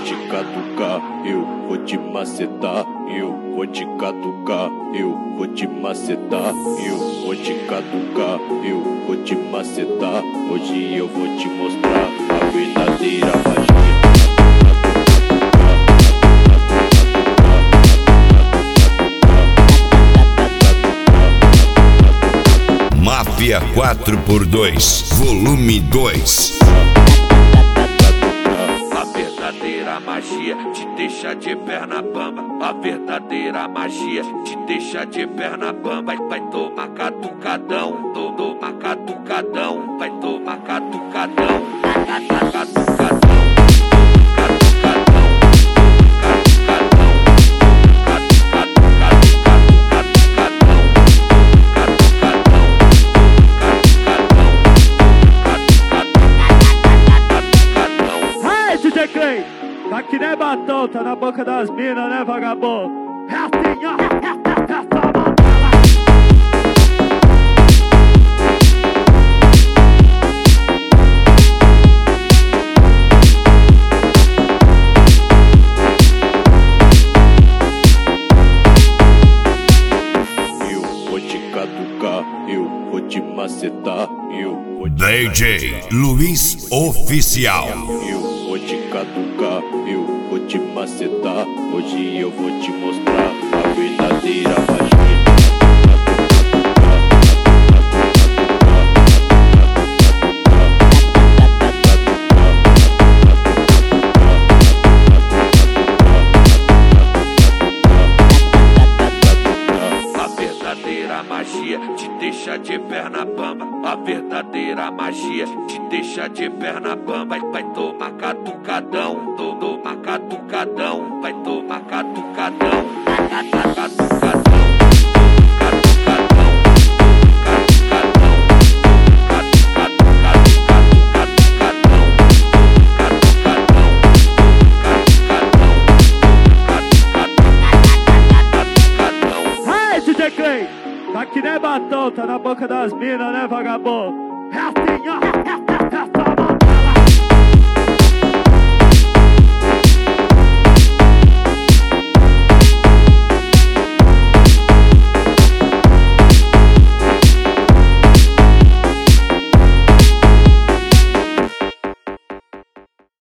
te catucar, eu vou te macetar, eu vou te catucar, eu vou te macetar, eu vou te catucar, eu vou te macetar. Hoje eu vou te mostrar a verdadeira magia. Máfia 4x2, volume 2. A verdadeira magia te deixa de perna bamba. A verdadeira magia te deixa de perna bamba. Vai tomar catucadão, toma catucadão. Vai tomar catucadão, catucadão. Tá que nem batom, tá na boca das minas, né, vagabundo? É assim, ó, eu vou te catucar, eu vou te macetar, eu vou te DJ Luiz Oficial. Eu vou te catucar, eu vou te macetar. Hoje eu vou te mostrar a verdadeira magia. A verdadeira magia te deixa de perna bamba. A verdadeira magia te deixa de perna bamba. Vai tomar catucadão, toma catucadão. Vai tomar catucadão, catucadão. tá que nem batom, tá na boca das minas, né, vagabundo? É assim, ó,